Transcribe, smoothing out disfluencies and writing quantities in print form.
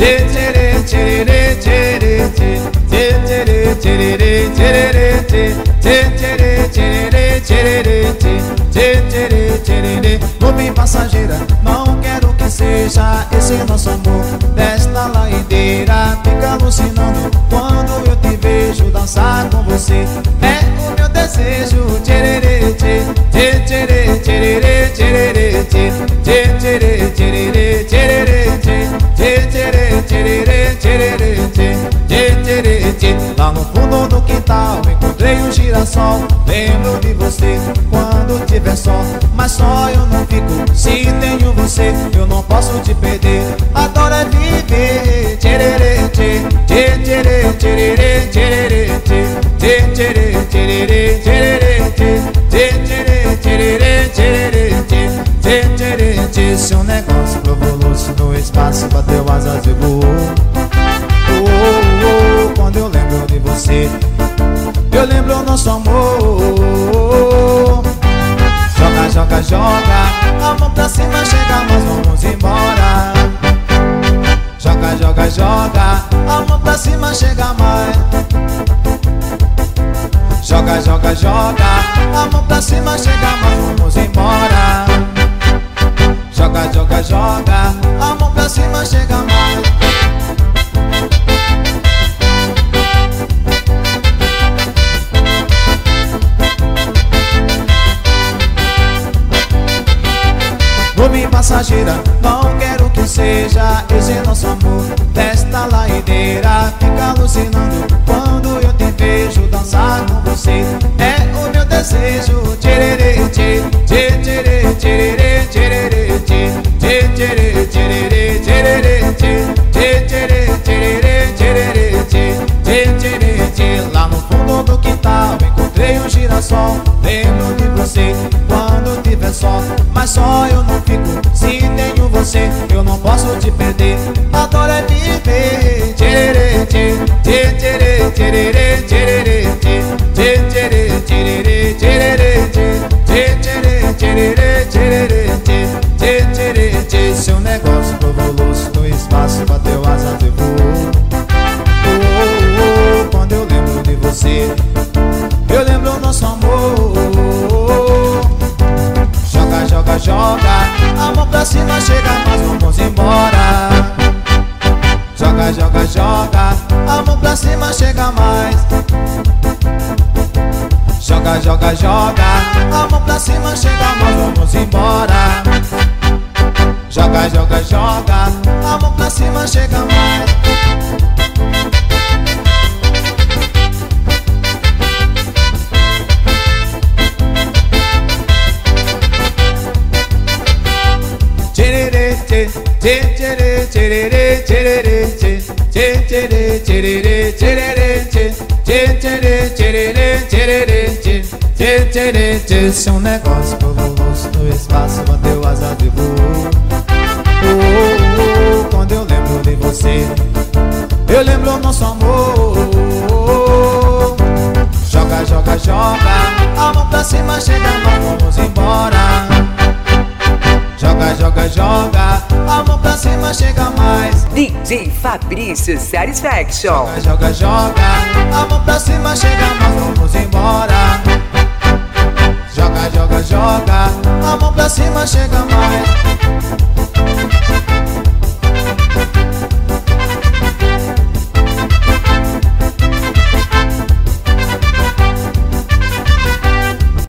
Nuvem passageira, não quero que seja esse nosso amor. Desta ladeira fica alucinando quando eu te vejo dançar com você. É o meu desejo. Tchererê, tchê, tchê, tcherê, tchererê, tchererê, tchê, tchê, tcherê, tchererê, tchererê, tchê, tchê, tcherê, tchererê, tchererê, tchê, tchê, tcherê, tchê. Lá no fundo do quintal encontrei um girassol. Lembro de você quando tiver sol, mas só eu não fico se tenho você. Eu não posso te perder, adoro é viver. Tchererê, tchê, tchê, tcherê, tchererê, tchererê, tchê, tchê, tcherê, tchererê, tchererê, tchê, tchê, tcherê, tchererê, tchererê, tchê, tchê, tcherê, tchê. Seu negócio provou-se no espaço, bateu asas e voou. Oh, oh, oh, quando eu lembro de você, eu lembro o nosso amor. Joga, joga, joga, a mão pra cima, chega, nós vamos embora. Joga, joga, joga, a mão pra cima, chega mais. Joga, joga, joga, a mão pra cima, chega, nós vamos embora. Joga, joga, joga, a mão pra cima, chega mais. Nuvem passageira, não quero que seja esse nosso amor. Desta ladeira fica alucinando quando eu te vejo dançar com você. É o meu desejo. Tchererê, tchê, tchê, tcherê, tchererê, tchererê, tchê, tchê, tcherê, tchererê, tchererê, tchê, tchê, tcherê, tchererê, tchererê, tchê, tchê, tcherê, tchê. Lá no fundo do quintal encontrei um girassol. Lembro de você quando tiver sol, mas só eu não fico se tenho você. Eu não posso te perder, adoro é viver. Tchererê, tchê, tchê, tcherê, tchererê, tchererê, tchê, tchê, tcherê, tchererê, tchererê, tchê, tchê, tcherê, tchererê, tchererê, tchê, tchê, tcherê, tchê. Seu negócio provou-se no espaço, bateu asas e voou. Oh, oh, oh, quando eu lembro de você, eu lembro o nosso amor. Joga, joga, joga, a mão pra cima, chega, nós vamos embora. Joga, joga, joga, a mão pra cima, chega mais. Joga, joga, joga, a mão pra cima, chega, nós vamos embora. Joga, joga, joga, a mão pra cima, chega mais. Tchererê, tchê, tcherê, tchererê, tchererê, tchê, tcherê, tchererê, tchererê, tchê, tcherê, tchererê, tchererê, tchê, tcherê, tchê. Seu negócio provou-se no espaço, bateu asas e voou. Oh, oh, oh, quando eu lembro de você, eu lembro o nosso amor. Joga, joga, joga, a mão pra cima, chega, nós vamos embora. Joga, joga, joga, a mão pra cima, chega mais. DJ Fabrício Satisfaction. Joga, joga, joga, a mão pra cima, chega, nós vamos embora. Joga, joga, joga, a mão pra cima, chega mais.